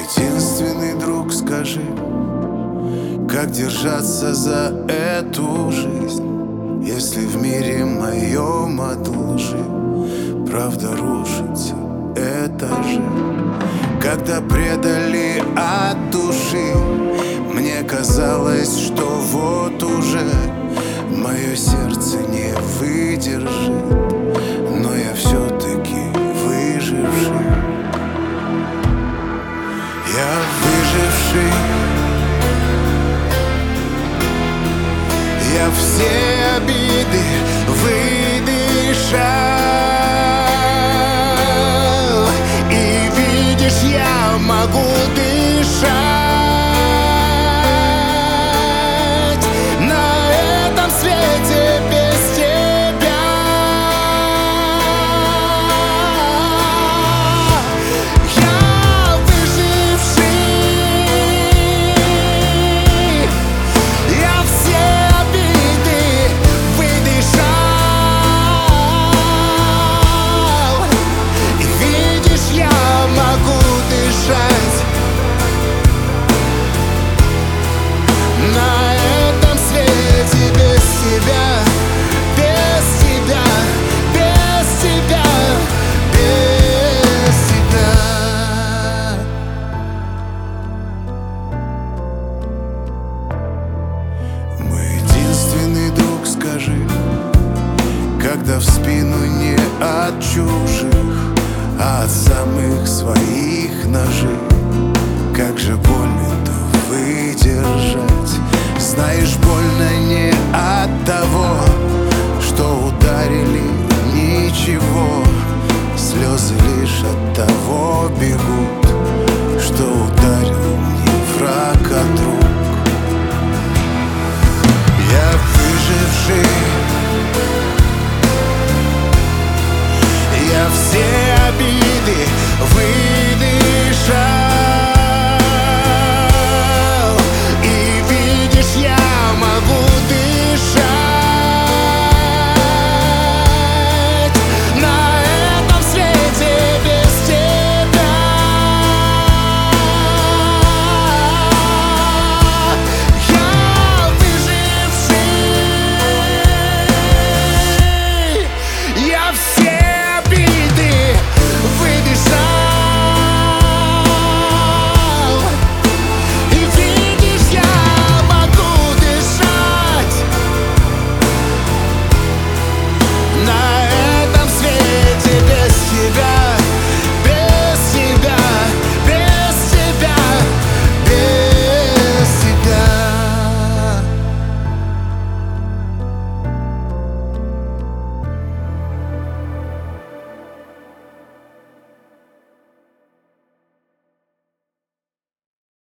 единственный друг, скажи, как держаться за эту жизнь, если в мире моем от лжи правда рушится этажи. Когда предали от души, мне казалось, что вот уже мое сердце не выдержит, но я все-таки выживший. Я выживший. Я все обиды выдышал, и видишь, я могу дышать на этом свете без тебя. Я выживший. Я все обиды выдышал, и видишь, я могу дышать на этом свете без тебя, без тебя, без тебя, без тебя. Мой единственный друг, скажи, когда в спину не от чужих, а от самых своих ножи, как же больно-то выдержать. Знаешь, больно не от того, что ударили, ничего. Слезы лишь от того бегут, что ударил не враг, а друг. Я выживший. Я все обиды